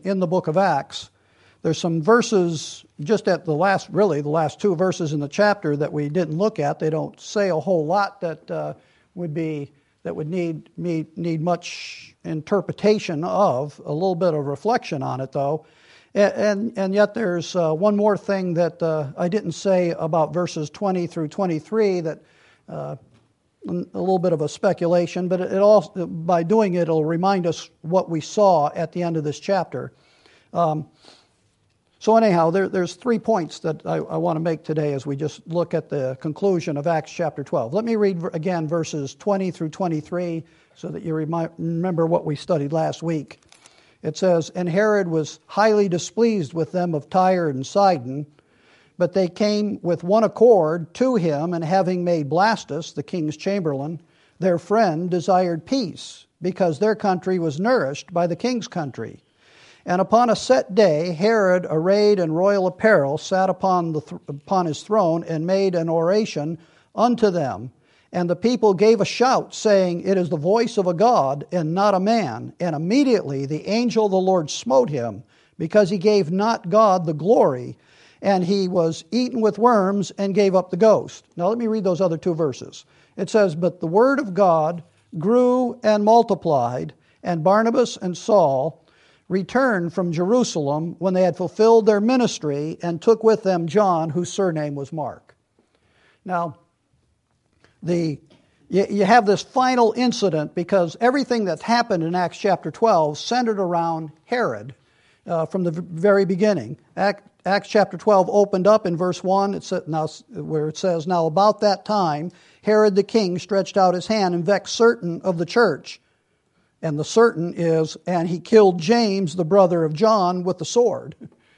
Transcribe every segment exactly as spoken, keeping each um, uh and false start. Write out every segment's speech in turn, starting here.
in the book of Acts. There's some verses just at the last, really the last two verses in the chapter that we didn't look at. They don't say a whole lot that uh, would be that would need, need need much interpretation of. A little bit of reflection on it, though. And and, and yet there's uh, one more thing that uh, I didn't say about verses twenty through twenty-three that. Uh, a little bit of a speculation, but it also, by doing it, it'll remind us what we saw at the end of this chapter. Um, so anyhow, there, there's three points that I, I want to make today as we just look at the conclusion of Acts chapter twelve. Let me read again verses twenty through twenty-three so that you remi- remember what we studied last week. It says, "And Herod was highly displeased with them of Tyre and Sidon, but they came with one accord to him, and having made Blastus, the king's chamberlain, their friend, desired peace, because their country was nourished by the king's country. And upon a set day, Herod, arrayed in royal apparel, sat upon, the th- upon his throne, and made an oration unto them. And the people gave a shout, saying, It is the voice of a God, and not a man. And immediately the angel of the Lord smote him, because he gave not God the glory, and he was eaten with worms and gave up the ghost." Now let me read those other two verses. It says, "But the word of God grew and multiplied, and Barnabas and Saul returned from Jerusalem when they had fulfilled their ministry, and took with them John, whose surname was Mark." Now, the you, you have this final incident because everything that's happened in Acts chapter twelve centered around Herod uh, from the very beginning. Act, Acts chapter twelve opened up in verse one, it said, now, where it says, "Now about that time, Herod the king stretched out his hand and vexed certain of the church." And the certain is, "And he killed James, the brother of John, with the sword."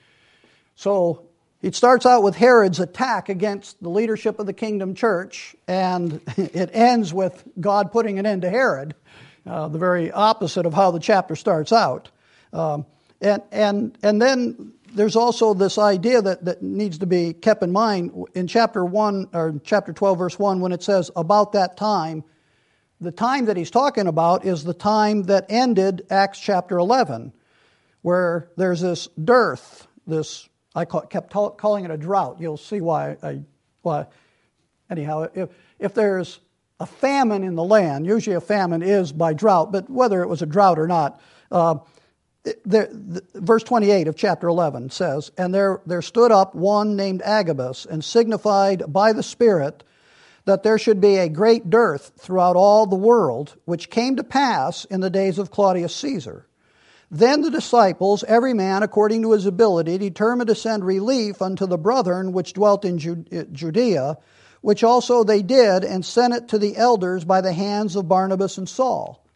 So it starts out with Herod's attack against the leadership of the kingdom church, and it ends with God putting an end to Herod, uh, the very opposite of how the chapter starts out. Um, and and and then there's also this idea that, that needs to be kept in mind in chapter one or chapter twelve, verse one, when it says about that time. The time that he's talking about is the time that ended Acts chapter eleven, where there's this dearth, this I call, kept calling it a drought. You'll see why. I, why. Anyhow, if if there's a famine in the land, usually a famine is by drought, but whether it was a drought or not. Uh, There, the, verse twenty-eight of chapter eleven says, "And there, there stood up one named Agabus, and signified by the Spirit that there should be a great dearth throughout all the world, which came to pass in the days of Claudius Caesar. Then the disciples, every man according to his ability, determined to send relief unto the brethren which dwelt in Judea, which also they did, and sent it to the elders by the hands of Barnabas and Saul."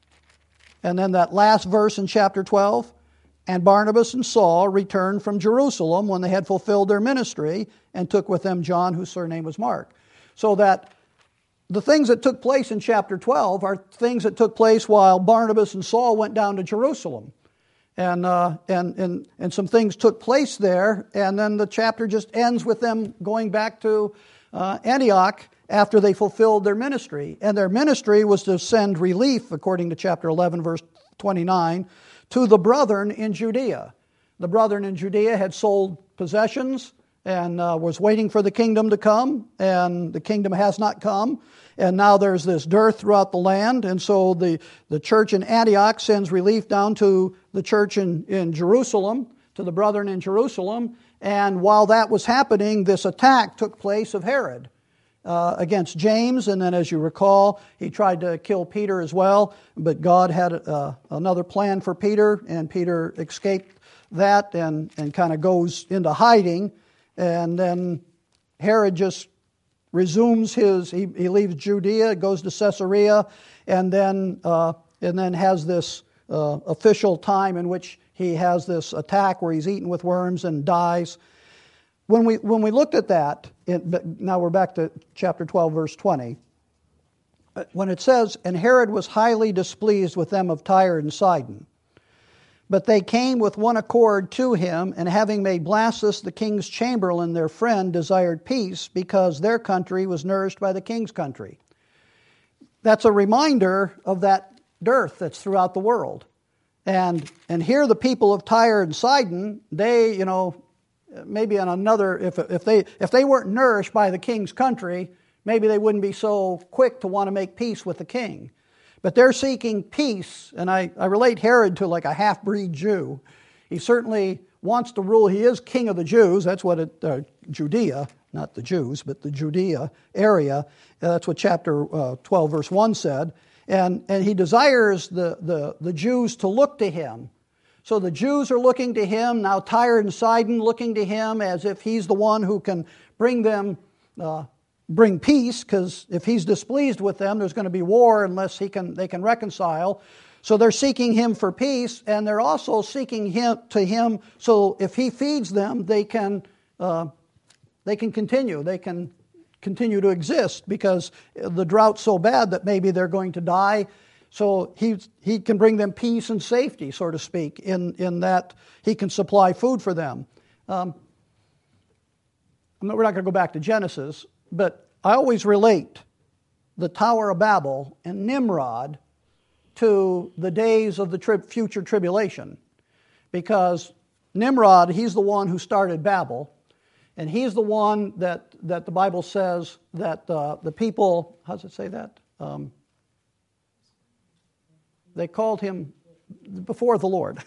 And then that last verse in chapter twelve, "And Barnabas and Saul returned from Jerusalem when they had fulfilled their ministry, and took with them John, whose surname was Mark." So that the things that took place in chapter twelve are things that took place while Barnabas and Saul went down to Jerusalem. And, uh, and, and, and some things took place there, and then the chapter just ends with them going back to uh, Antioch after they fulfilled their ministry. And their ministry was to send relief, according to chapter eleven, verse twenty-nine, to the brethren in Judea. The brethren in Judea had sold possessions and uh, was waiting for the kingdom to come, and the kingdom has not come. And now there's this dearth throughout the land, and so the, the church in Antioch sends relief down to the church in, in Jerusalem, to the brethren in Jerusalem. And while that was happening, this attack took place of Herod uh, against James, and then as you recall, he tried to kill Peter as well, but God had uh, another plan for Peter, and Peter escaped that and, and kind of goes into hiding. And then Herod just resumes his, he, he leaves Judea, goes to Caesarea, and then uh, and then has this uh, official time in which he has this attack where he's eaten with worms and dies. When we when we looked at that, it, now we're back to chapter twelve, verse twenty. When it says, "And Herod was highly displeased with them of Tyre and Sidon, but they came with one accord to him, and having made Blastus the king's chamberlain their friend, desired peace, because their country was nourished by the king's country." That's a reminder of that dearth that's throughout the world. And and here the people of Tyre and Sidon, they, you know, maybe on another, if if they if they weren't nourished by the king's country, maybe they wouldn't be so quick to want to make peace with the king. But they're seeking peace, and I, I relate Herod to like a half-breed Jew. He certainly wants to rule. He is king of the Jews. That's what it, uh, Judea, not the Jews, but the Judea area. Uh, that's what chapter uh, twelve, verse one said. And, and he desires the, the, the Jews to look to him. So the Jews are looking to him. Now Tyre and Sidon looking to him as if he's the one who can bring them, uh, bring peace, because if he's displeased with them, there's going to be war unless he can, they can reconcile. So they're seeking him for peace, and they're also seeking him to him so if he feeds them, they can uh, they can continue. They can continue to exist because the drought's so bad that maybe they're going to die. So he he can bring them peace and safety, so to speak, in, in that he can supply food for them. Um, we're not going to go back to Genesis, but I always relate the Tower of Babel and Nimrod to the days of the tri- future tribulation. Because Nimrod, he's the one who started Babel, and he's the one that, that the Bible says that uh, the people, how does it say that? Um, they called him before the Lord.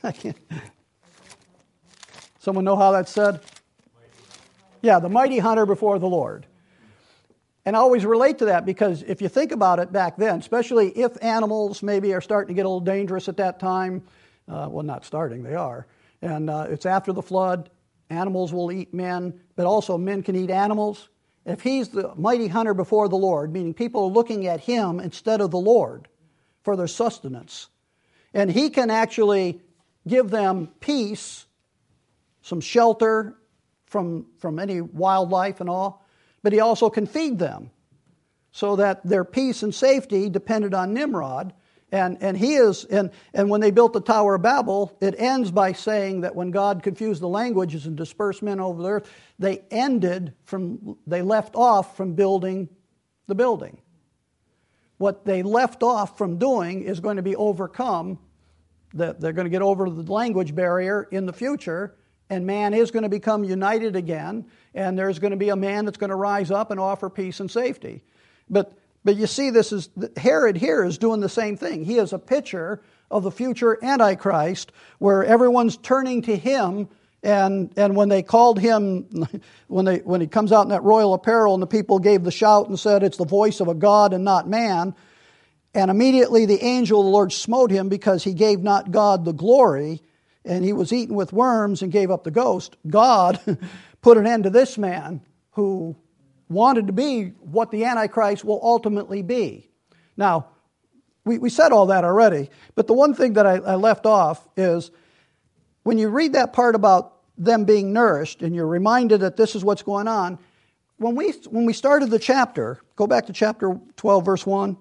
Someone know how that's said? Yeah, the mighty hunter before the Lord. And I always relate to that because if you think about it back then, especially if animals maybe are starting to get a little dangerous at that time, uh, well, not starting, they are, and uh, it's after the flood, animals will eat men, but also men can eat animals. If he's the mighty hunter before the Lord, meaning people are looking at him instead of the Lord for their sustenance, and he can actually give them peace, some shelter from, from any wildlife and all, but he also can feed them so that their peace and safety depended on Nimrod. And, and he is, and, and when they built the Tower of Babel, it ends by saying that when God confused the languages and dispersed men over the earth, they ended from, they left off from building the building. What they left off from doing is going to be overcome. That they're going to get over the language barrier in the future, and man is going to become united again, and there's going to be a man that's going to rise up and offer peace and safety. But but you see, this is Herod here is doing the same thing. He is a picture of the future Antichrist, where everyone's turning to him. And and when they called him, when they when he comes out in that royal apparel, and the people gave the shout and said, "It's the voice of a God and not man." And immediately the angel of the Lord smote him because he gave not God the glory, and he was eaten with worms and gave up the ghost. God put an end to this man who wanted to be what the Antichrist will ultimately be. Now, we, we said all that already, but the one thing that I, I left off is when you read that part about them being nourished and you're reminded that this is what's going on, when we when we started the chapter, go back to chapter twelve, verse one.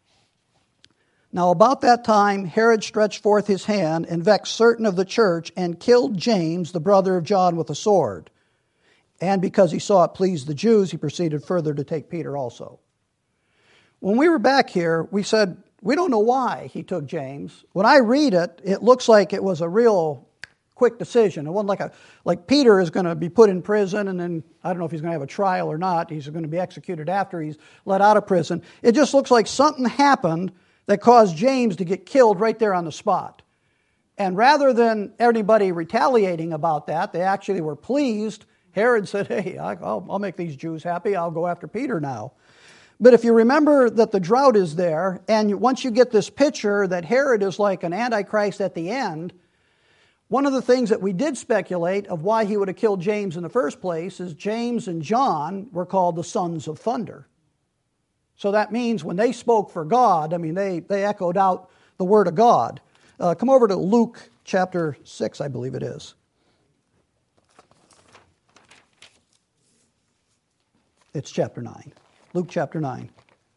Now about that time Herod stretched forth his hand and vexed certain of the church and killed James, the brother of John, with a sword. And because he saw it pleased the Jews, he proceeded further to take Peter also. When we were back here, we said, we don't know why he took James. When I read it, it looks like it was a real quick decision. It wasn't like a like Peter is going to be put in prison, and then I don't know if he's going to have a trial or not. He's going to be executed after he's let out of prison. It just looks like something happened that caused James to get killed right there on the spot. And rather than anybody retaliating about that, they actually were pleased. Herod said, hey, I'll, I'll make these Jews happy. I'll go after Peter now. But if you remember that the drought is there, and once you get this picture that Herod is like an antichrist at the end, one of the things that we did speculate of why he would have killed James in the first place is James and John were called the sons of thunder. So that means when they spoke for God, I mean, they, they echoed out the word of God. Uh, come over to Luke chapter six, I believe it is. It's chapter nine. Luke chapter nine.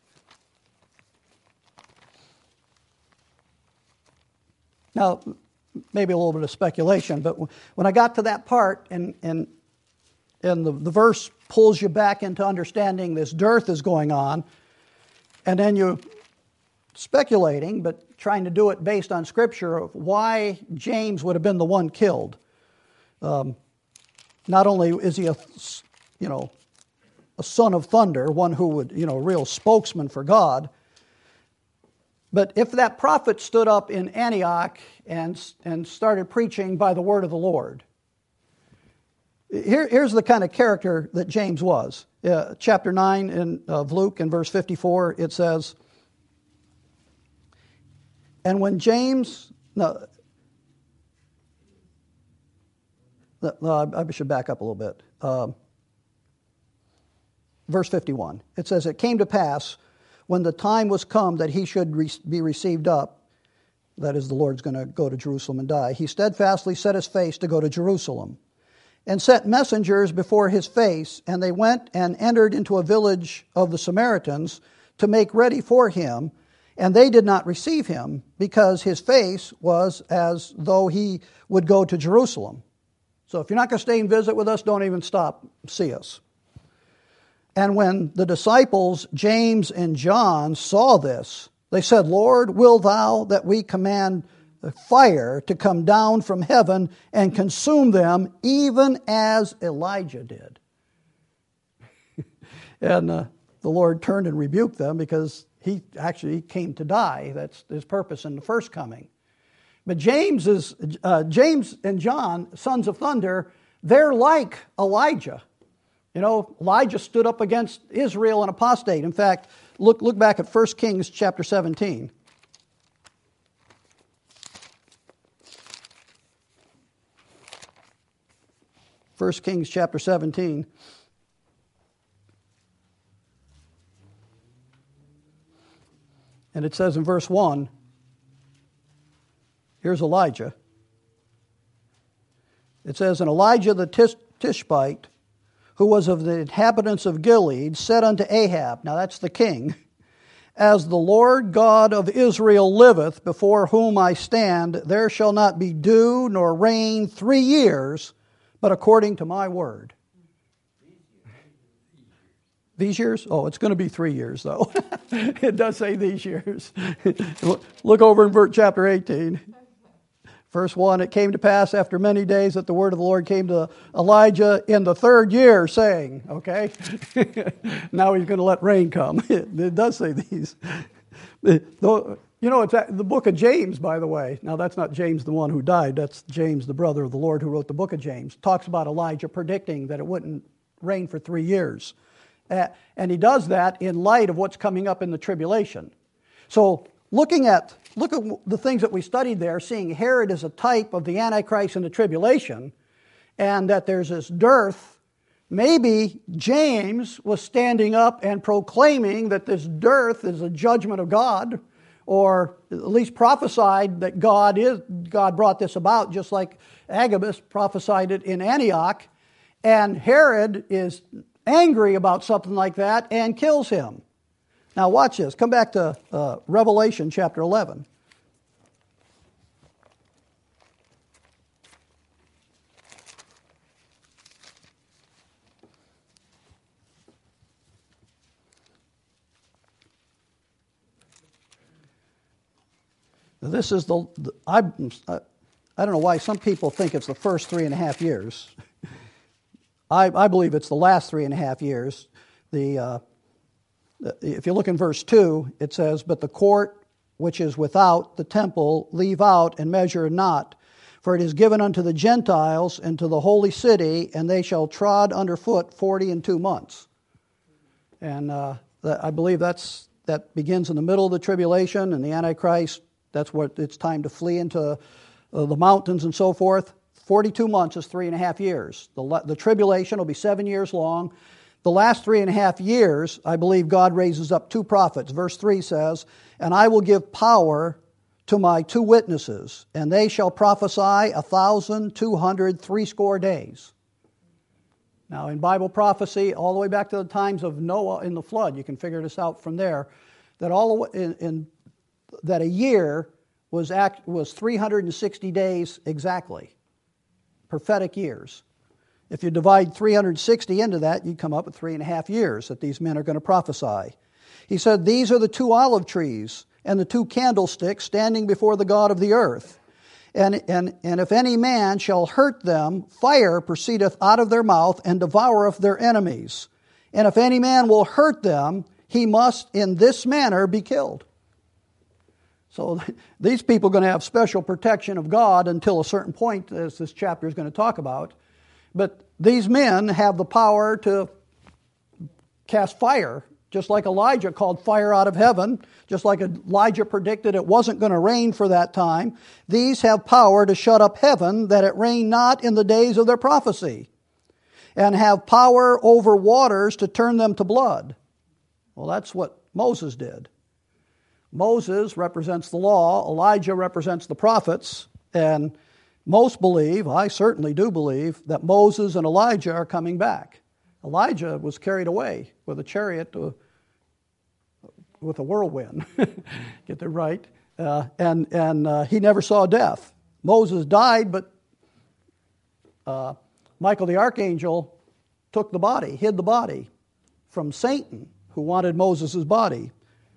Now, maybe a little bit of speculation, but when I got to that part, and and and the, the verse pulls you back into understanding this dearth is going on, and then you speculating, but trying to do it based on Scripture of why James would have been the one killed. Um, not only is he a, you know, a son of thunder, one who would, you know, a real spokesman for God, but if that prophet stood up in Antioch and, and started preaching by the word of the Lord, here, here's the kind of character that James was. Uh, chapter nine in, of Luke in verse fifty-four, it says, and when James, no, no I should back up a little bit. Um, verse fifty-one, it says, it came to pass when the time was come that he should re- be received up, that is, the Lord's going to go to Jerusalem and die, he steadfastly set his face to go to Jerusalem, and sent messengers before his face, and they went and entered into a village of the Samaritans to make ready for him, and they did not receive him, because his face was as though he would go to Jerusalem. So if you're not going to stay and visit with us, don't even stop, see us. And when the disciples, James and John, saw this, they said, Lord, will thou that we command fire to come down from heaven and consume them, even as Elijah did? and uh, the Lord turned and rebuked them, because he actually came to die. That's his purpose in the first coming. But James is uh, James and John, sons of thunder, they're like Elijah. You know, Elijah stood up against Israel and apostate. In fact, look look back at First Kings chapter seventeen. First Kings chapter seventeen. And it says in verse one, here's Elijah. It says, and Elijah the Tish- Tishbite, who was of the inhabitants of Gilead, said unto Ahab, now that's the king, as the Lord God of Israel liveth, before whom I stand, there shall not be dew nor rain three years, but according to my word. These years? Oh, it's going to be three years, though. It does say these years. Look over in chapter eighteen. Verse one, it came to pass after many days that the word of the Lord came to Elijah in the third year, saying, okay, now he's going to let rain come. It does say these. You know, it's the book of James, by the way. Now, that's not James, the one who died. That's James, the brother of the Lord, who wrote the book of James. Talks about Elijah predicting that it wouldn't rain for three years. Uh, and he does that in light of what's coming up in the tribulation. So looking at look at the things that we studied there, seeing Herod as a type of the Antichrist in the tribulation, and that there's this dearth, maybe James was standing up and proclaiming that this dearth is a judgment of God, or at least prophesied that God is God brought this about, just like Agabus prophesied it in Antioch, and Herod is angry about something like that and kills him. Now watch this. Come back to uh, Revelation chapter eleven. Now, this is the, the I, I I don't know why some people think it's the first three and a half years. I, I believe it's the last three and a half years. The uh, If you look in verse two, it says, but the court which is without the temple leave out and measure not, for it is given unto the Gentiles and to the holy city, and they shall trod underfoot forty and two months. And uh, I believe that's that begins in the middle of the tribulation, and the Antichrist, that's what it's time to flee into uh, the mountains and so forth. forty-two months is three and a half years. The, the tribulation will be seven years long. The last three and a half years, I believe God raises up two prophets. Verse three says, and I will give power to my two witnesses, and they shall prophesy a thousand two hundred threescore days. Now, in Bible prophecy, all the way back to the times of Noah in the flood, you can figure this out from there, that all in, in that a year was act, was three hundred sixty days exactly, prophetic years. If you divide three hundred sixty into that, you come up with three and a half years that these men are going to prophesy. He said, these are the two olive trees, and the two candlesticks standing before the God of the earth. And, and, and if any man shall hurt them, fire proceedeth out of their mouth and devoureth their enemies. And if any man will hurt them, he must in this manner be killed. So these people are going to have special protection of God until a certain point, as this chapter is going to talk about. But these men have the power to cast fire, just like Elijah called fire out of heaven, just like Elijah predicted it wasn't going to rain for that time. These have power to shut up heaven, that it rain not in the days of their prophecy, and have power over waters to turn them to blood. Well, that's what Moses did. Moses represents the law, Elijah represents the prophets, and most believe, I certainly do believe, that Moses and Elijah are coming back. Elijah was carried away with a chariot to, with a whirlwind, get that right, uh, and, and uh, he never saw death. Moses died, but uh, Michael the archangel took the body, hid the body from Satan, who wanted Moses' body.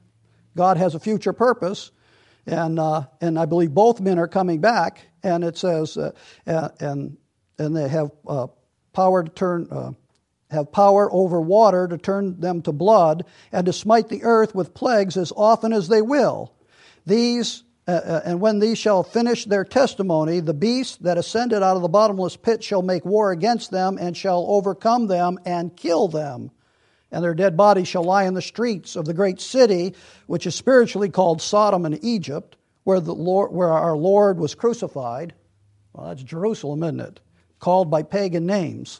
God has a future purpose, and uh, and I believe both men are coming back. And it says, uh, and and they have uh, power to turn, uh, have power over water to turn them to blood, and to smite the earth with plagues as often as they will. These uh, and when these shall finish their testimony, the beast that ascended out of the bottomless pit shall make war against them, and shall overcome them and kill them. And their dead bodies shall lie in the streets of the great city, which is spiritually called Sodom and Egypt, where the Lord, where our Lord was crucified. Well, that's Jerusalem, isn't it? Called by pagan names.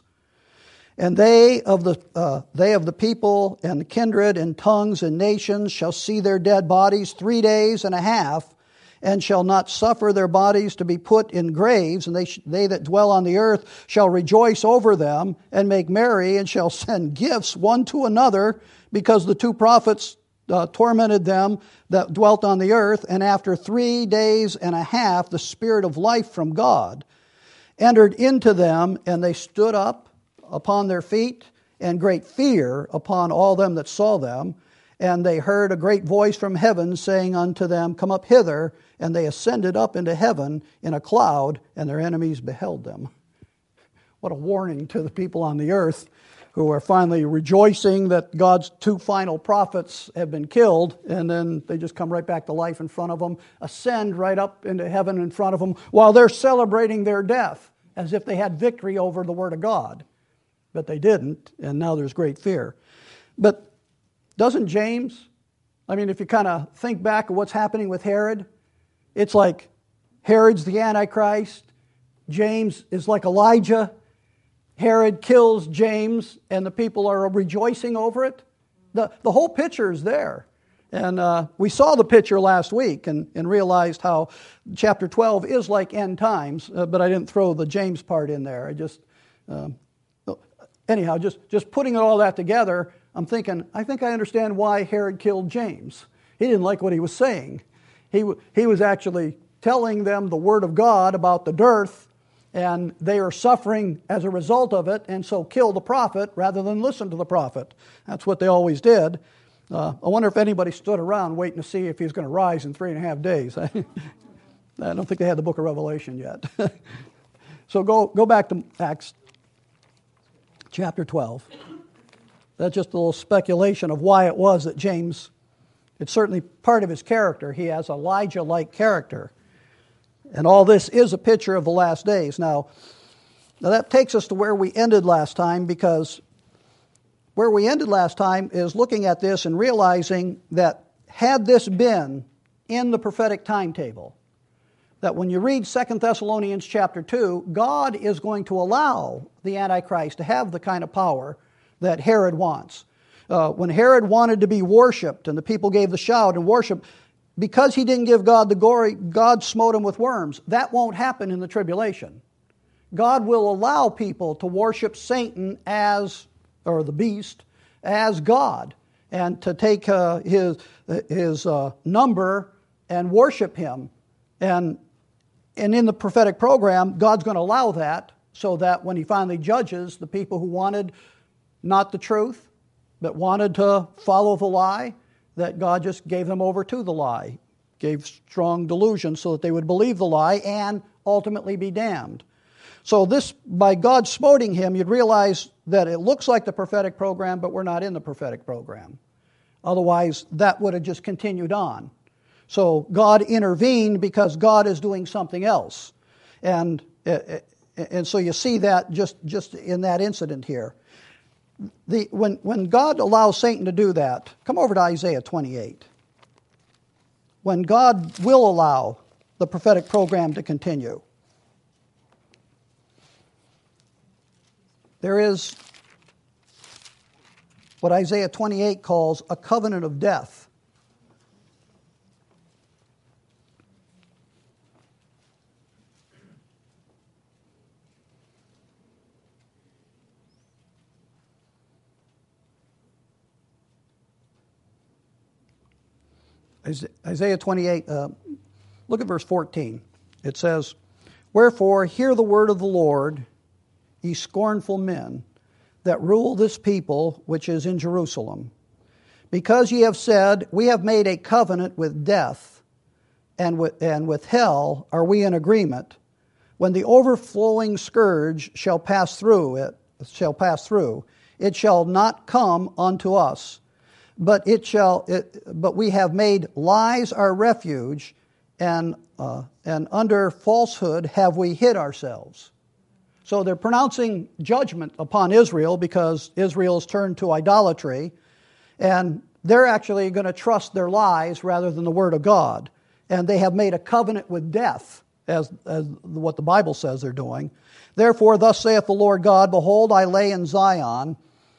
And they of the uh, they of the people and kindred and tongues and nations shall see their dead bodies three days and a half, and shall not suffer their bodies to be put in graves, and they sh- they that dwell on the earth shall rejoice over them, and make merry, and shall send gifts one to another, because the two prophets uh, tormented them that dwelt on the earth. And after three days and a half the Spirit of life from God entered into them, and they stood up upon their feet, and great fear upon all them that saw them. And they heard a great voice from heaven saying unto them, Come up hither. And they ascended up into heaven in a cloud, and their enemies beheld them. What a warning to the people on the earth who are finally rejoicing that God's two final prophets have been killed, and then they just come right back to life in front of them, ascend right up into heaven in front of them, while they're celebrating their death, as if they had victory over the Word of God. But they didn't, and now there's great fear. But doesn't James, I mean, if you kind of think back of what's happening with Herod, it's like Herod's the Antichrist, James is like Elijah, Herod kills James, and the people are rejoicing over it. The, the whole picture is there. And uh, we saw the picture last week and, and realized how chapter twelve is like end times, uh, but I didn't throw the James part in there. I just, um, anyhow, just, just putting all that together, I'm thinking, I think I understand why Herod killed James. He didn't like what he was saying. He, he was actually telling them the Word of God about the dearth, and they are suffering as a result of it, and so kill the prophet rather than listen to the prophet. That's what they always did. Uh, I wonder if anybody stood around waiting to see if he was going to rise in three and a half days. I don't think they had the book of Revelation yet. So go, go back to Acts chapter twelve. That's just a little speculation of why it was that James, it's certainly part of his character. He has Elijah-like character. And all this is a picture of the last days. Now, now that takes us to where we ended last time, because where we ended last time is looking at this and realizing that had this been in the prophetic timetable, that when you read Second Thessalonians chapter two, God is going to allow the Antichrist to have the kind of power that Herod wants. Uh, when Herod wanted to be worshipped and the people gave the shout and worship, because he didn't give God the glory, God smote him with worms. That won't happen in the tribulation. God will allow people to worship Satan as, or the beast, as God, and to take uh, his, his uh, number and worship him. And, and in the prophetic program, God's going to allow that so that when he finally judges the people who wanted not the truth, but wanted to follow the lie, that God just gave them over to the lie, gave strong delusion so that they would believe the lie and ultimately be damned. So this, by God smoting him, you'd realize that it looks like the prophetic program, but we're not in the prophetic program. Otherwise, that would have just continued on. So God intervened because God is doing something else. And and so you see that just, just in that incident here. The, when, when God allows Satan to do that, come over to Isaiah twenty-eight. When God will allow the prophetic program to continue, there is what Isaiah twenty-eight calls a covenant of death. Isaiah twenty-eight, uh, look at verse fourteen. It says, "Wherefore hear the word of the Lord, ye scornful men, that rule this people which is in Jerusalem. Because ye have said, we have made a covenant with death, and with, and with hell are we in agreement. When the overflowing scourge shall pass through it, shall pass through, it shall not come unto us. But it shall. It, but we have made lies our refuge, and uh, and under falsehood have we hid ourselves." So they're pronouncing judgment upon Israel because Israel has turned to idolatry, and they're actually going to trust their lies rather than the word of God. And they have made a covenant with death, as, as what the Bible says they're doing. "Therefore, thus saith the Lord God, Behold, I lay in Zion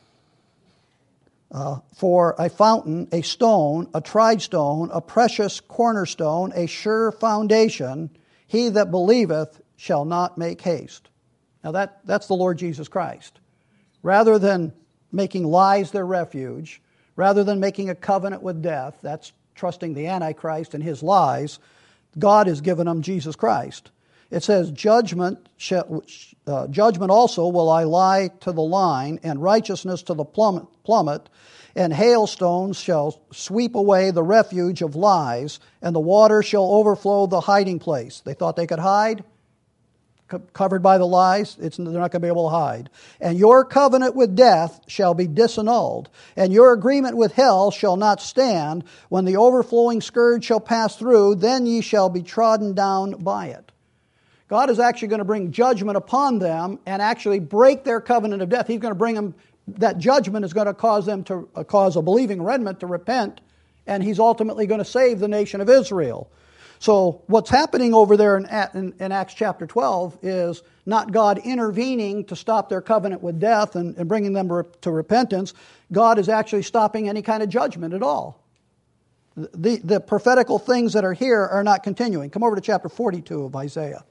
Uh, for a fountain, a stone, a tried stone, a precious cornerstone, a sure foundation. He that believeth shall not make haste." Now that, that's the Lord Jesus Christ. Rather than making lies their refuge, rather than making a covenant with death, that's trusting the Antichrist and his lies, God has given them Jesus Christ. It says, judgment, shall, uh, judgment also will I lie to the line, and righteousness to the plummet, plummet, and hailstones shall sweep away the refuge of lies, and the water shall overflow the hiding place. They thought they could hide, co- covered by the lies. It's, they're not going to be able to hide. "And your covenant with death shall be disannulled, and your agreement with hell shall not stand. When the overflowing scourge shall pass through, then ye shall be trodden down by it." God is actually going to bring judgment upon them and actually break their covenant of death. He's going to bring them, that judgment is going to cause them to uh, cause a believing remnant to repent, and he's ultimately going to save the nation of Israel. So what's happening over there in, in, in Acts chapter twelve is not God intervening to stop their covenant with death and, and bringing them to repentance. God is actually stopping any kind of judgment at all. The, the prophetical things that are here are not continuing. Come over to chapter forty-two of Isaiah.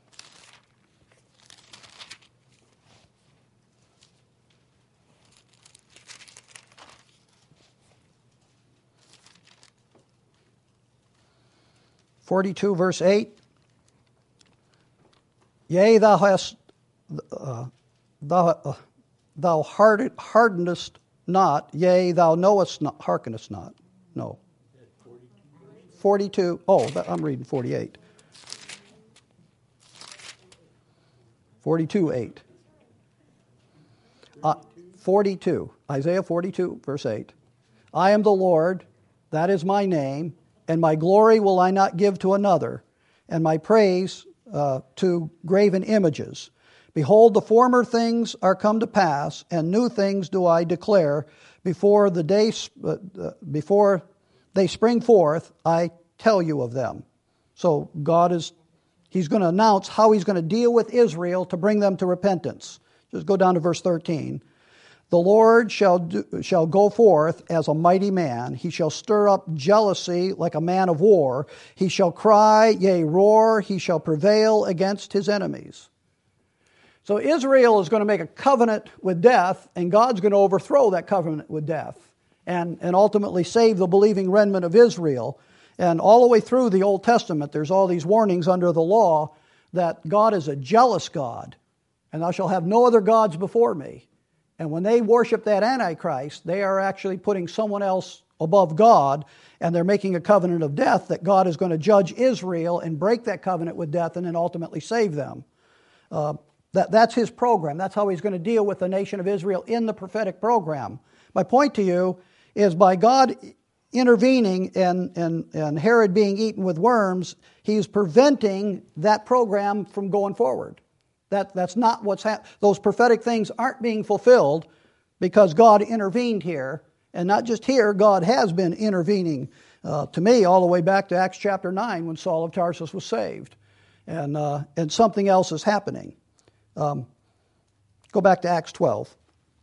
forty-two, verse eight. "Yea, thou hast, uh, thou, uh, thou hardenest not, yea, thou knowest not, hearkenest not." No. forty-two, oh, I'm reading forty-eight. forty-two, eight. Uh, forty-two, Isaiah forty-two, verse eight. "I am the Lord, that is my name, and my glory will I not give to another, and my praise uh, to graven images. Behold, the former things are come to pass, and new things do I declare. Before the day, uh, before they spring forth, I tell you of them." So God is, he's going to announce how he's going to deal with Israel to bring them to repentance. Just go down to verse thirteen. "The Lord shall do, shall go forth as a mighty man. He shall stir up jealousy like a man of war. He shall cry, yea, roar. He shall prevail against his enemies." So Israel is going to make a covenant with death, and God's going to overthrow that covenant with death and, and ultimately save the believing remnant of Israel. And all the way through the Old Testament, there's all these warnings under the law that God is a jealous God, and thou shalt have no other gods before me. And when they worship that Antichrist, they are actually putting someone else above God, and they're making a covenant of death that God is going to judge Israel and break that covenant with death and then ultimately save them. Uh, that, that's his program. That's how he's going to deal with the nation of Israel in the prophetic program. My point to you is by God intervening and, and, and Herod being eaten with worms, he's preventing that program from going forward. That, that's not what's happening. Those prophetic things aren't being fulfilled because God intervened here. And not just here, God has been intervening uh, to me all the way back to Acts chapter nine when Saul of Tarsus was saved. And, uh, and something else is happening. Um, go back to Acts twelve.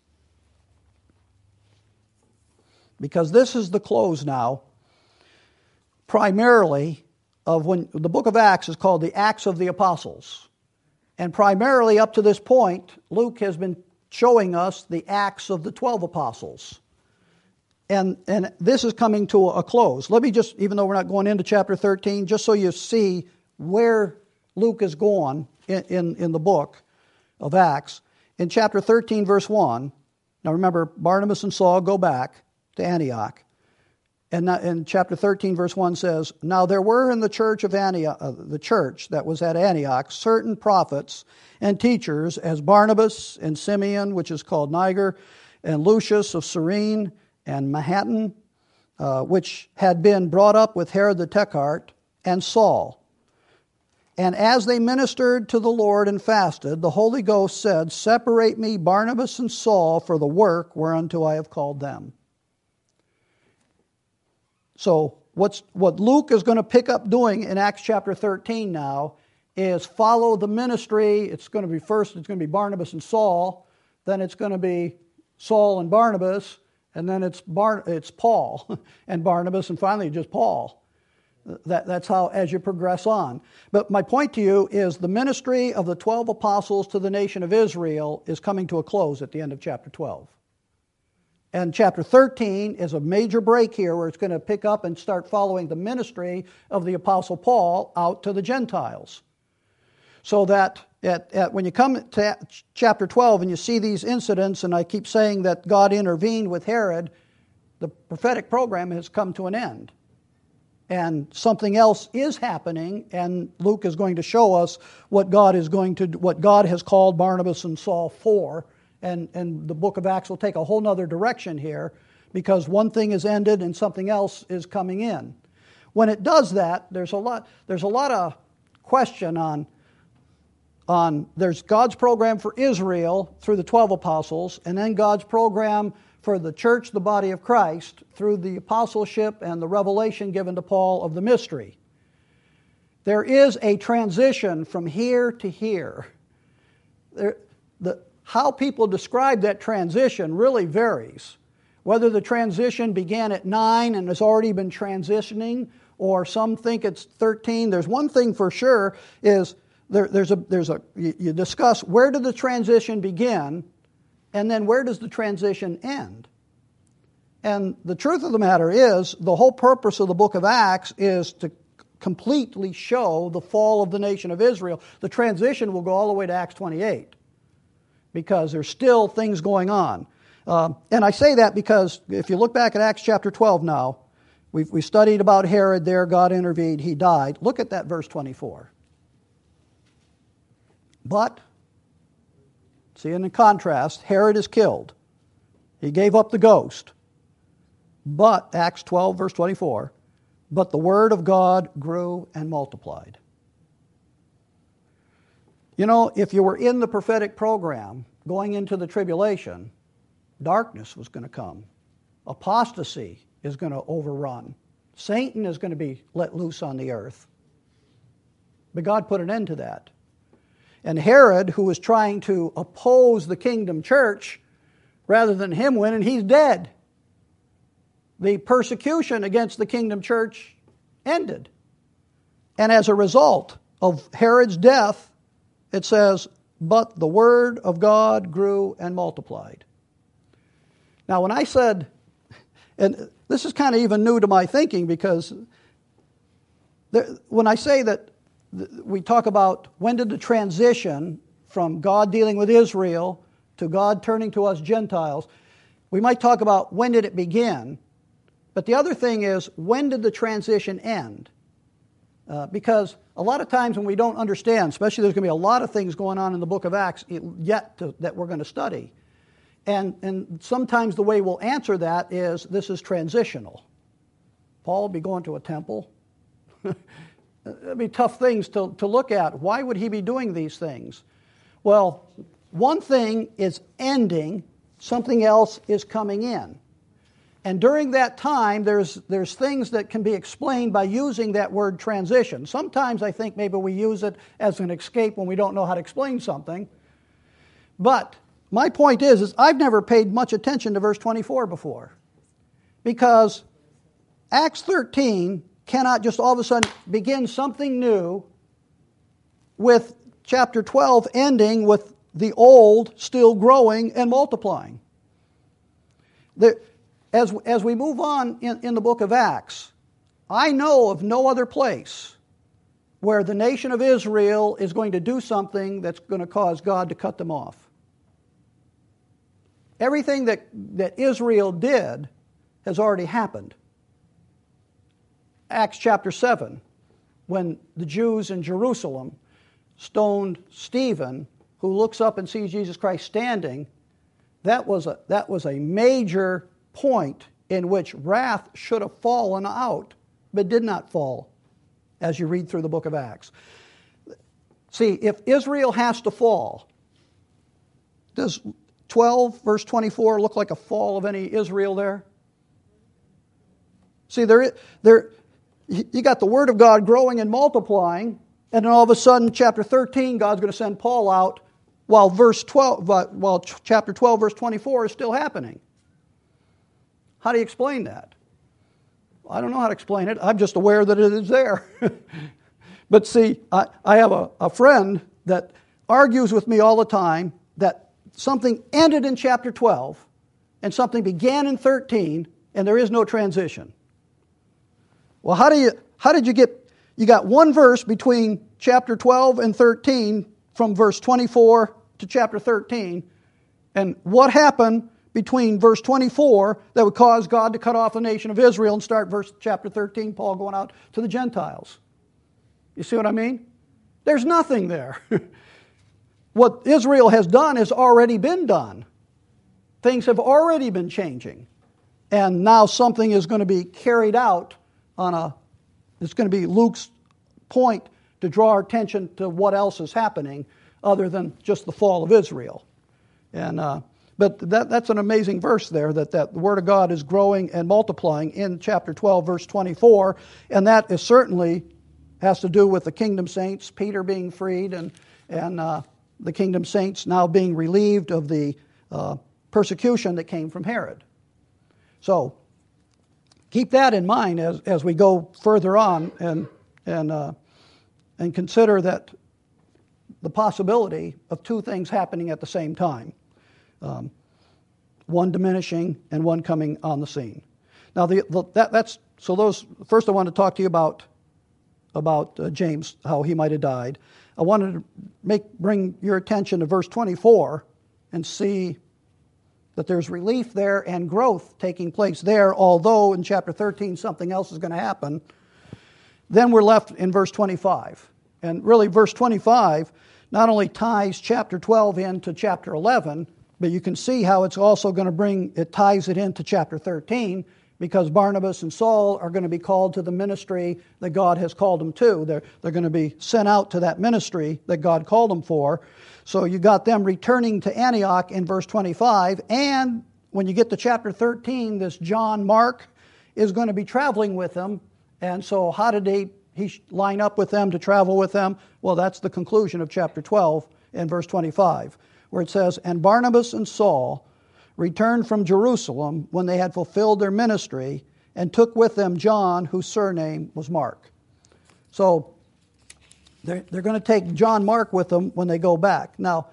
Because this is the close now, primarily, of when the book of Acts is called the Acts of the Apostles. And primarily up to this point, Luke has been showing us the Acts of the twelve apostles. And, and this is coming to a close. Let me just, even though we're not going into chapter thirteen, just so you see where Luke is going in, in, in the book of Acts. In chapter thirteen, verse one, now remember, Barnabas and Saul go back to Antioch. And in chapter thirteen, verse one says, Now there were in the church of Antioch, uh, the church that was at Antioch, certain prophets and teachers, as Barnabas and Simeon, which is called Niger, and Lucius of Cyrene, and Mahaton, uh, which had been brought up with Herod the Tetrarch, and Saul. And as they ministered to the Lord and fasted, the Holy Ghost said, Separate me Barnabas and Saul for the work whereunto I have called them. So what's, what Luke is going to pick up doing in Acts chapter thirteen now is follow the ministry. It's going to be first, it's going to be Barnabas and Saul. Then it's going to be Saul and Barnabas. And then it's Bar- it's Paul and Barnabas, and finally just Paul. That, that's how, as you progress on. But my point to you is the ministry of the twelve apostles to the nation of Israel is coming to a close at the end of chapter twelve. And chapter thirteen is a major break here where it's going to pick up and start following the ministry of the apostle Paul out to the Gentiles. So that at, at, when you come to chapter twelve and you see these incidents, and I keep saying that God intervened with Herod, the prophetic program has come to an end. And something else is happening, and Luke is going to show us what God is going to, what God has called Barnabas and Saul for. And, and the book of Acts will take a whole other direction here, because one thing is ended and something else is coming in. When it does that, there's a lot, there's a lot of question on On, there's God's program for Israel through the twelve apostles, and then God's program for the church, the body of Christ, through the apostleship and the revelation given to Paul of the mystery. There is a transition from here to here. There, the, how people describe that transition really varies. Whether the transition began at nine and has already been transitioning, or some think it's thirteen. There's one thing for sure is There, there's a, there's a, you discuss where did the transition begin, and then where does the transition end? And the truth of the matter is, the whole purpose of the book of Acts is to completely show the fall of the nation of Israel. The transition will go all the way to Acts twenty-eight, because there's still things going on. Um, and I say that because if you look back at Acts chapter twelve now, we've, we studied about Herod there, God intervened, he died. Look at that verse twenty-four. But, see, in contrast, Herod is killed. He gave up the ghost. But, Acts twelve, verse twenty-four, but the word of God grew and multiplied. You know, if you were in the prophetic program going into the tribulation, darkness was going to come. Apostasy is going to overrun. Satan is going to be let loose on the earth. But God put an end to that. And Herod, who was trying to oppose the kingdom church, rather than him winning, he's dead. The persecution against the kingdom church ended. And as a result of Herod's death, it says, but the word of God grew and multiplied. Now, when I said, and this is kind of even new to my thinking, because there, when I say that we talk about when did the transition from God dealing with Israel to God turning to us Gentiles, we might talk about when did it begin, But the other thing is, when did the transition end? Uh, because a lot of times when we don't understand, especially there's going to be a lot of things going on in the book of Acts yet to, that we're going to study. And, and sometimes the way we'll answer that is, this is transitional. Paul will be going to a temple. It'd be tough things to, to look at. Why would he be doing these things? Well, one thing is ending, something else is coming in. And during that time, there's there's things that can be explained by using that word transition. Sometimes I think maybe we use it as an escape when we don't know how to explain something. But my point is, is I've never paid much attention to verse twenty-four before. Because Acts thirteen cannot just all of a sudden begin something new with chapter twelve ending with the old still growing and multiplying. The, as, as we move on in, in the book of Acts, I know of no other place where the nation of Israel is going to do something that's going to cause God to cut them off. Everything that, that Israel did has already happened. Acts chapter seven, when the Jews in Jerusalem stoned Stephen, who looks up and sees Jesus Christ standing, that was a, that was a major point in which wrath should have fallen out, but did not fall, as you read through the book of Acts. See, if Israel has to fall, does twelve, verse twenty-four, look like a fall of any Israel there? See, there, there, you got the Word of God growing and multiplying, and then all of a sudden, chapter thirteen, God's going to send Paul out, while verse twelve, while chapter twelve, verse twenty-four is still happening. How do you explain that? I don't know how to explain it. I'm just aware that it is there. But see, I, I have a, a friend that argues with me all the time that something ended in chapter twelve and something began in thirteen, and there is no transition. Well, how do you how did you get you got one verse between chapter twelve and thirteen, from verse twenty-four to chapter thirteen, and what happened between verse twenty-four that would cause God to cut off the nation of Israel and start verse chapter thirteen, Paul going out to the Gentiles? You see what I mean? There's nothing there. What Israel has done has already been done. Things have already been changing. And now something is going to be carried out on a, it's going to be Luke's point to draw our attention to what else is happening other than just the fall of Israel. And uh, but that, that's an amazing verse there, that, that the Word of God is growing and multiplying in chapter twelve, verse twenty-four, and that is certainly has to do with the kingdom saints, Peter being freed, and, and uh, the kingdom saints now being relieved of the uh, persecution that came from Herod. So keep that in mind as, as we go further on and and uh, and consider that the possibility of two things happening at the same time, um, one diminishing and one coming on the scene. Now, the, the that that's so those. First, I want to talk to you about about uh, James, how he might have died. I wanted to make bring your attention to verse twenty-four and see that there's relief there and growth taking place there, although in chapter thirteen something else is going to happen. Then we're left in verse twenty-five. And really, verse twenty-five not only ties chapter twelve into chapter eleven, but you can see how it's also going to bring, it ties it into chapter thirteen, because Barnabas and Saul are going to be called to the ministry that God has called them to. They're, they're going to be sent out to that ministry that God called them for. So you got them returning to Antioch in verse twenty-five, and when you get to chapter thirteen, this John Mark is going to be traveling with them. And so how did they, he line up with them to travel with them? Well, that's the conclusion of chapter twelve and verse twenty-five, where it says, "And Barnabas and Saul returned from Jerusalem when they had fulfilled their ministry, and took with them John, whose surname was Mark." So they're, they're going to take John Mark with them when they go back. Now,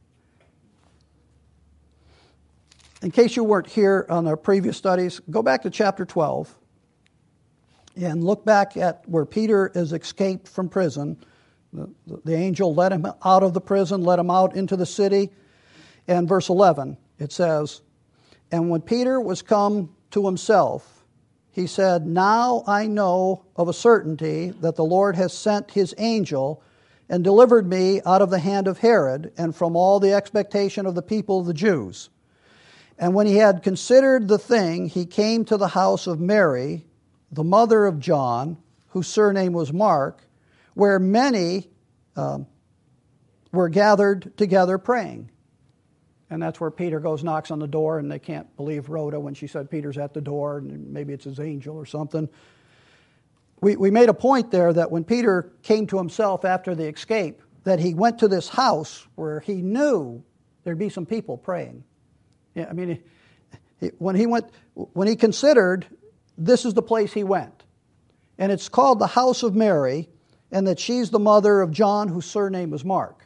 in case you weren't here on our previous studies, go back to chapter twelve and look back at where Peter is escaped from prison. The, the angel led him out of the prison, led him out into the city. And verse eleven, it says, "And when Peter was come to himself, he said, "Now I know of a certainty that the Lord has sent his angel and delivered me out of the hand of Herod and from all the expectation of the people of the Jews. And when he had considered the thing, he came to the house of Mary, the mother of John, whose surname was Mark, where many um, were gathered together praying." And that's where Peter goes, knocks on the door, and they can't believe Rhoda when she said Peter's at the door, and maybe it's his angel or something. We, we made a point there that when Peter came to himself after the escape, that he went to this house where he knew there'd be some people praying. Yeah, I mean, he, he, when he went, when he considered, this is the place he went. And it's called the house of Mary, and that she's the mother of John, whose surname was Mark.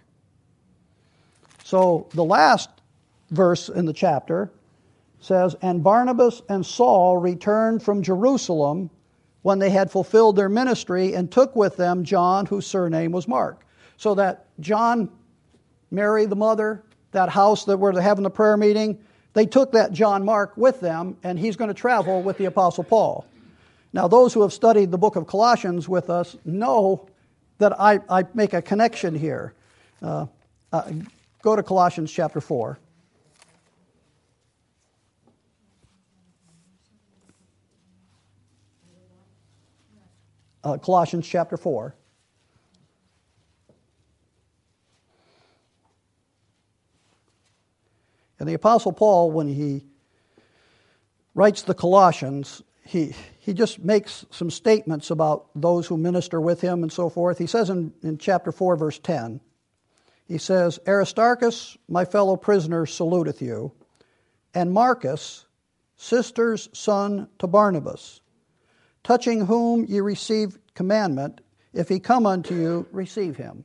So the last verse in the chapter says, "And Barnabas and Saul returned from Jerusalem when they had fulfilled their ministry, and took with them John, whose surname was Mark." So that John, Mary, the mother, that house that where they're having the prayer meeting, they took that John Mark with them, and he's going to travel with the Apostle Paul. Now, those who have studied the book of Colossians with us know that I, I make a connection here. Uh, uh, go to Colossians chapter four. Uh, Colossians chapter four. And the Apostle Paul, when he writes the Colossians, he he just makes some statements about those who minister with him and so forth. He says in, in chapter four, verse ten, he says, "Aristarchus, my fellow prisoner, saluteth you, and Marcus, sister's son to Barnabas, touching whom ye received commandment, if he come unto you, receive him."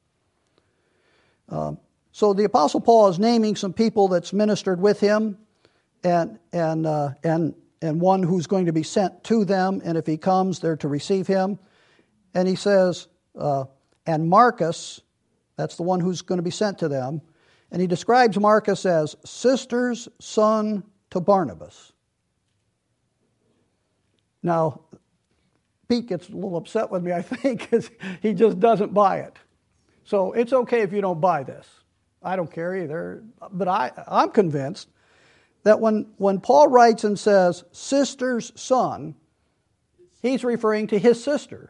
Uh, so the Apostle Paul is naming some people that's ministered with him, and and uh, and and one who's going to be sent to them, and if he comes, they're to receive him. And he says, uh, and Marcus, that's the one who's going to be sent to them, and he describes Marcus as sister's son to Barnabas. Now, Pete gets a little upset with me, I think, because he just doesn't buy it. So it's okay if you don't buy this. I don't care either. But I, I'm convinced that when, when Paul writes and says, sister's son, he's referring to his sister.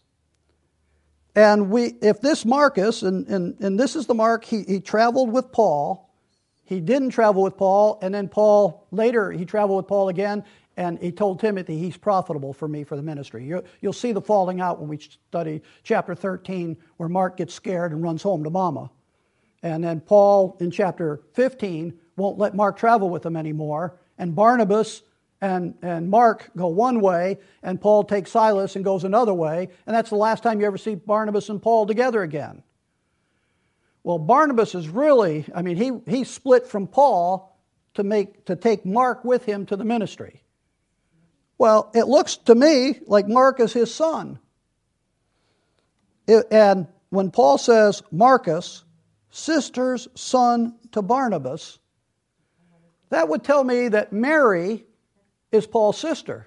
And we, if this Marcus, and, and, and this is the Mark, he, he traveled with Paul. He didn't travel with Paul, and then Paul, later he traveled with Paul again, and he told Timothy, he's profitable for me for the ministry. You'll, you'll see the falling out when we study chapter thirteen, where Mark gets scared and runs home to mama. And then Paul, in chapter fifteen, won't let Mark travel with him anymore. And Barnabas and, and Mark go one way, and Paul takes Silas and goes another way. And that's the last time you ever see Barnabas and Paul together again. Well, Barnabas is really, I mean, he, he split from Paul to make to take Mark with him to the ministry. Well, it looks to me like Mark is his son. It, and when Paul says Marcus, sister's son to Barnabas, that would tell me that Mary is Paul's sister.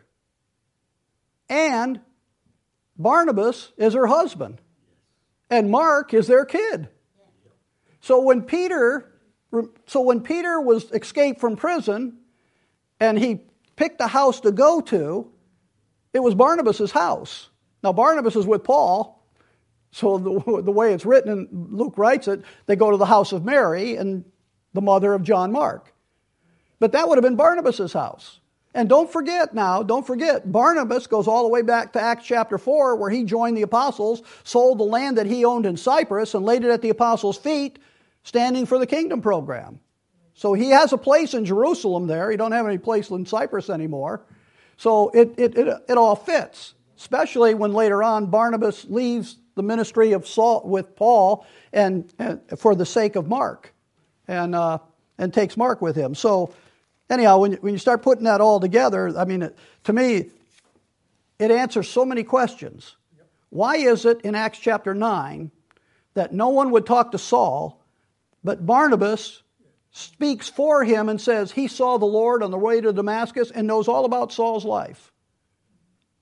And Barnabas is her husband. And Mark is their kid. So when Peter, so when Peter was escaped from prison and he picked a house to go to, it was Barnabas' house. Now Barnabas is with Paul, so the, the way it's written, and Luke writes it, they go to the house of Mary and the mother of John Mark. But that would have been Barnabas' house. And don't forget now, don't forget, Barnabas goes all the way back to Acts chapter four, where he joined the apostles, sold the land that he owned in Cyprus, and laid it at the apostles' feet, standing for the kingdom program. So he has a place in Jerusalem there. He don't have any place in Cyprus anymore. So it, it, it, it all fits, especially when later on Barnabas leaves the ministry of Saul with Paul and, and for the sake of Mark, and uh, and takes Mark with him. So anyhow, when you, when you start putting that all together, I mean, it, to me, it answers so many questions. Why is it in Acts chapter nine that no one would talk to Saul, but Barnabas speaks for him and says he saw the Lord on the way to Damascus and knows all about Saul's life?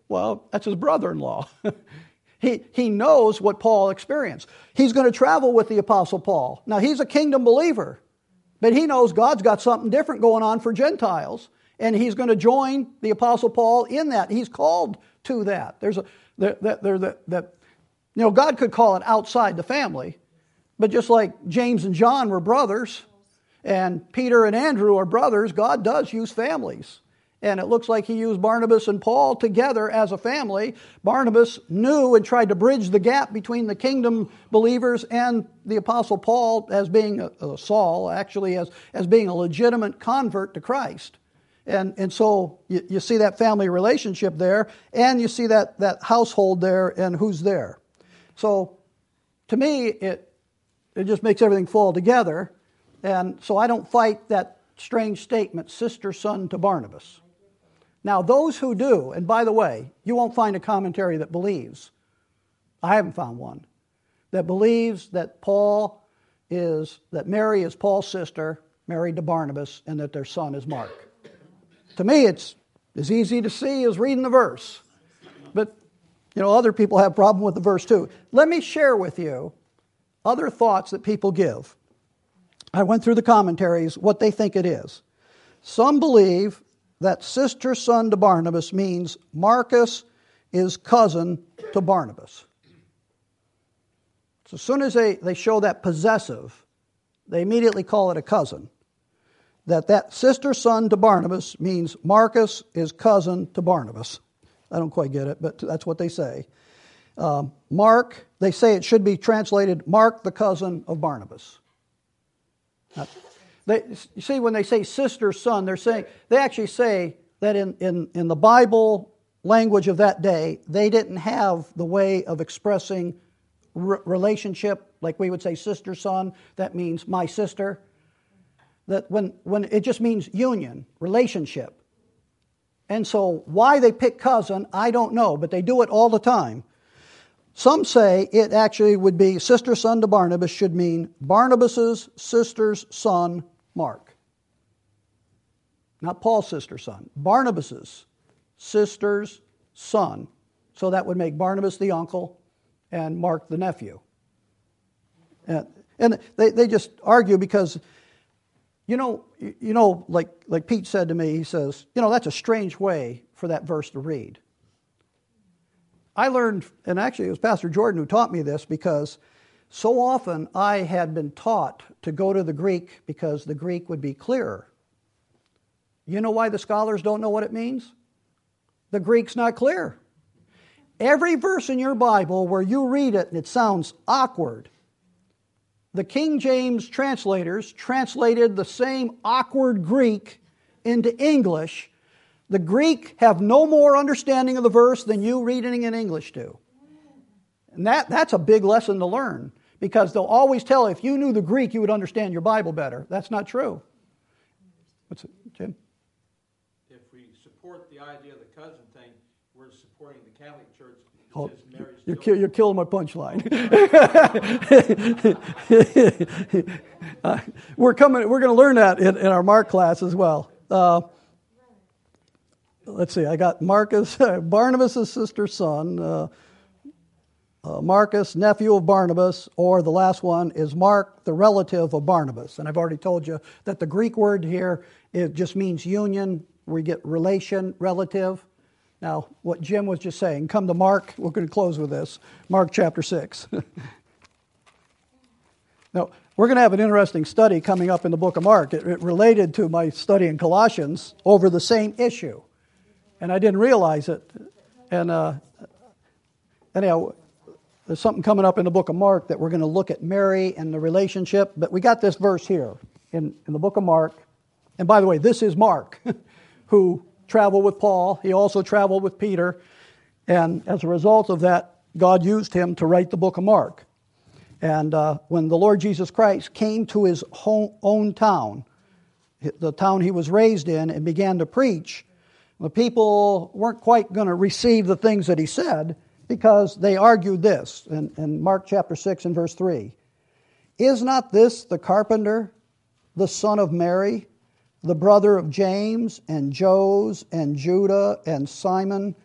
Well, that's his brother-in-law. he, he knows what Paul experienced. He's going to travel with the Apostle Paul. Now, he's a kingdom believer, but he knows God's got something different going on for Gentiles, and he's going to join the Apostle Paul in that. He's called to that. There's a that that that, that you know, God could call it outside the family, but just like James and John were brothers, and Peter and Andrew are brothers, God does use families. And it looks like he used Barnabas and Paul together as a family. Barnabas knew and tried to bridge the gap between the kingdom believers and the Apostle Paul as being a, a Saul, actually as, as being a legitimate convert to Christ. And, and so you, you see that family relationship there, and you see that, that household there and who's there. So to me, it, it just makes everything fall together. And so I don't fight that strange statement, sister, son to Barnabas. Now, those who do, and by the way, you won't find a commentary that believes, I haven't found one, that believes that Paul is, that Mary is Paul's sister, married to Barnabas, and that their son is Mark. To me, it's as easy to see as reading the verse. But, you know, other people have a problem with the verse too. Let me share with you other thoughts that people give. I went through the commentaries, what they think it is. Some believe that sister son to Barnabas means Marcus is cousin to Barnabas. So as soon as they, they show that possessive, they immediately call it a cousin. That that sister son to Barnabas means Marcus is cousin to Barnabas. I don't quite get it, but that's what they say. Um, Mark, they say it should be translated Mark the cousin of Barnabas. Now, They, you see, when they say sister, son, they're saying, they actually say that in, in, in the Bible language of that day, they didn't have the way of expressing r- relationship, like we would say sister, son, that means my sister. That when, when it just means union, relationship. And so why they pick cousin, I don't know, but they do it all the time. Some say it actually would be sister, son to Barnabas should mean Barnabas's sister's son, Mark. Not Paul's sister's son. Barnabas's sister's son. So that would make Barnabas the uncle and Mark the nephew. And, and they, they just argue because, you know, you know, like, like Pete said to me, he says, you know, that's a strange way for that verse to read. I learned, and actually it was Pastor Jordan who taught me this, because so often I had been taught to go to the Greek because the Greek would be clearer. You know why the scholars don't know what it means? The Greek's not clear. Every verse in your Bible where you read it and it sounds awkward, the King James translators translated the same awkward Greek into English. The Greek have no more understanding of the verse than you reading in English do. And that, that's a big lesson to learn, because they'll always tell, if you knew the Greek, you would understand your Bible better. That's not true. What's it, Jim? If we support the idea of the cousin thing, we're supporting the Catholic Church. Oh, Mary's you're, still... ki- you're killing my punchline. uh, we're coming. We're going to learn that in, in our Mark class as well. Uh, let's see. I got Marcus, Barnabas' sister's son. Uh, uh, Marcus, nephew of Barnabas, or the last one is Mark, the relative of Barnabas. And I've already told you that the Greek word here, it just means union. We get relation, relative. Now, what Jim was just saying, come to Mark. We're going to close with this. Mark chapter six. Now, we're going to have an interesting study coming up in the book of Mark. It, it related to my study in Colossians over the same issue. And I didn't realize it. And uh, anyhow, there's something coming up in the book of Mark that we're going to look at Mary and the relationship. But we got this verse here in, in the book of Mark. And by the way, this is Mark, who traveled with Paul. He also traveled with Peter. And as a result of that, God used him to write the book of Mark. And uh, when the Lord Jesus Christ came to his home, own town, the town he was raised in, and began to preach, the people weren't quite going to receive the things that he said, because they argued this in, in Mark chapter six and verse three. Is not this the carpenter, the son of Mary, the brother of James and Jose and Judah and Simon?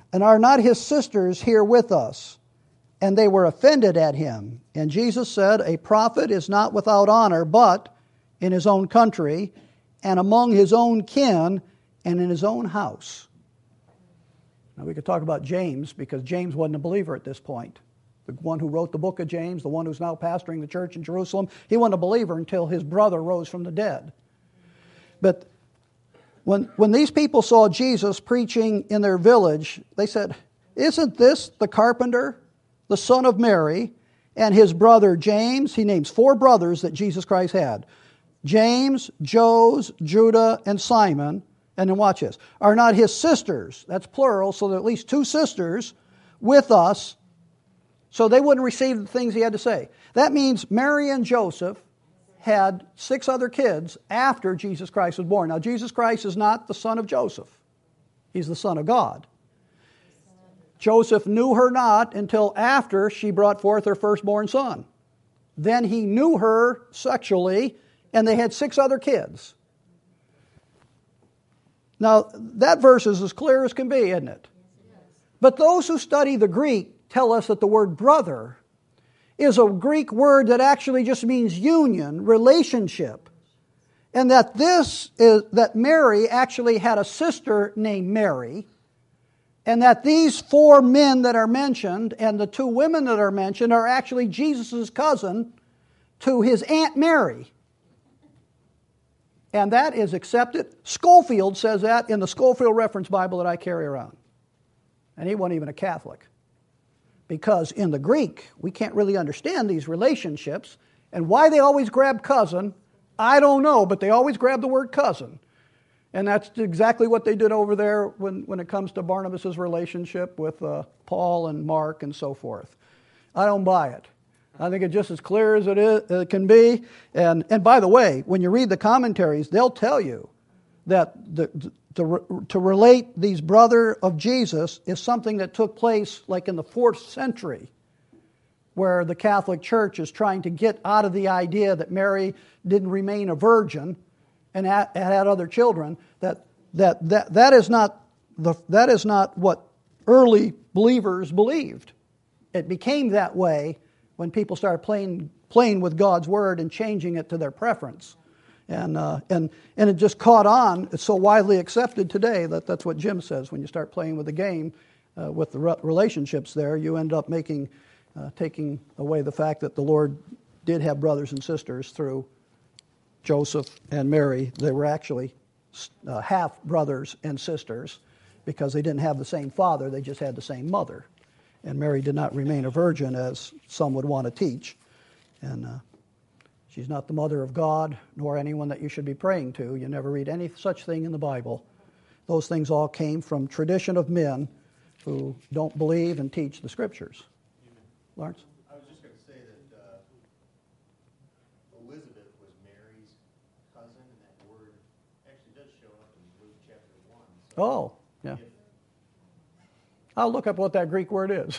And are not his sisters here with us? And they were offended at him. And Jesus said, a prophet is not without honor, but in his own country, and among his own kin, and in his own house. Now we could talk about James, because James wasn't a believer at this point. The one who wrote the book of James, the one who's now pastoring the church in Jerusalem, he wasn't a believer until his brother rose from the dead. But when, when these people saw Jesus preaching in their village, they said, isn't this the carpenter, the son of Mary, and his brother James? He names four brothers that Jesus Christ had. James, Jose, Judah, and Simon. And then watch this. Are not his sisters, that's plural, so there are at least two sisters with us, so they wouldn't receive the things he had to say. That means Mary and Joseph had six other kids after Jesus Christ was born. Now, Jesus Christ is not the son of Joseph. He's the Son of God. Joseph knew her not until after she brought forth her firstborn son. Then he knew her sexually, and they had six other kids. Now, that verse is as clear as can be, isn't it? But those who study the Greek tell us that the word brother is a Greek word that actually just means union, relationship. And that this is, that Mary actually had a sister named Mary, and that these four men that are mentioned and the two women that are mentioned are actually Jesus' cousin to his Aunt Mary. And that is accepted. Schofield says that in the Schofield Reference Bible that I carry around. And he wasn't even a Catholic. Because in the Greek, we can't really understand these relationships. And why they always grab cousin, I don't know, but they always grab the word cousin. And that's exactly what they did over there when, when it comes to Barnabas' relationship with uh, Paul and Mark and so forth. I don't buy it. I think it's just as clear as it, is, it can be. And, and by the way, when you read the commentaries, they'll tell you that the, the, to, to relate these brother of Jesus is something that took place like in the fourth century, where the Catholic Church is trying to get out of the idea that Mary didn't remain a virgin and had, had other children. That, that, that, that, is not the, that is not what early believers believed. It became that way when people started playing playing with God's Word and changing it to their preference. And uh, and and it just caught on. It's so widely accepted today that that's what Jim says. When you start playing with the game, uh, with the re- relationships there, you end up making, uh, taking away the fact that the Lord did have brothers and sisters through Joseph and Mary. They were actually uh, half brothers and sisters because they didn't have the same father, they just had the same mother. And Mary did not remain a virgin, as some would want to teach. And uh, she's not the mother of God, nor anyone that you should be praying to. You never read any such thing in the Bible. Those things all came from tradition of men who don't believe and teach the Scriptures. Lawrence? I was just going to say that uh, Elizabeth was Mary's cousin, and that word actually does show up in Luke chapter one. So Oh, yeah. I'll look up what that Greek word is.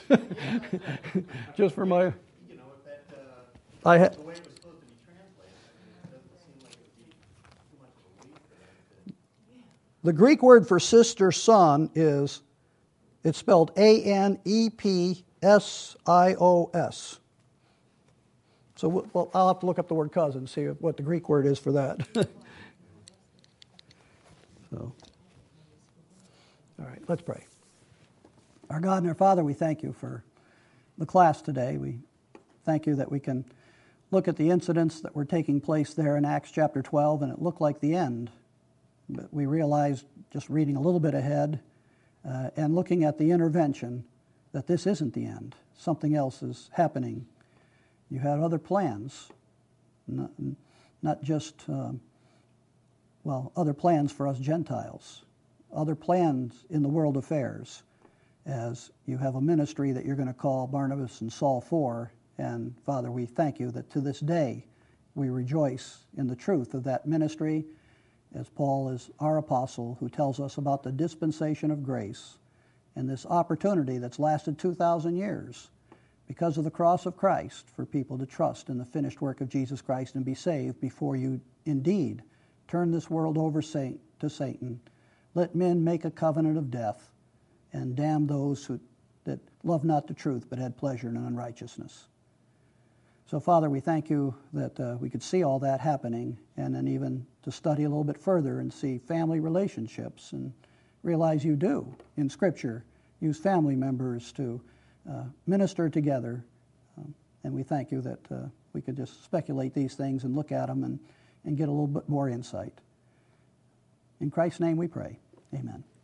Just for my... You know, if that, uh, I ha- the way it was supposed to be translated, I mean, it doesn't seem like it would be too much of a leap for them to... The Greek word for sister son is, it's spelled A N E P S I O S. So well, I'll have to look up the word cousin and see what the Greek word is for that. So, all right, let's pray. Our God and our Father, we thank you for the class today. We thank you that we can look at the incidents that were taking place there in Acts chapter twelve, and it looked like the end. But we realized, just reading a little bit ahead uh, and looking at the intervention, that this isn't the end. Something else is happening. You had other plans, not, not just, um, well, other plans for us Gentiles, other plans in the world affairs, as you have a ministry that you're going to call Barnabas and Saul for. And Father, we thank you that to this day we rejoice in the truth of that ministry, as Paul is our apostle who tells us about the dispensation of grace and this opportunity that's lasted two thousand years because of the cross of Christ for people to trust in the finished work of Jesus Christ and be saved before you indeed turn this world over to Satan. Let men make a covenant of death and damn those who that love not the truth but had pleasure in unrighteousness. So, Father, we thank you that uh, we could see all that happening, and then even to study a little bit further and see family relationships and realize you do, in Scripture, use family members to uh, minister together. Um, and we thank you that uh, we could just speculate these things and look at them and, and get a little bit more insight. In Christ's name we pray. Amen.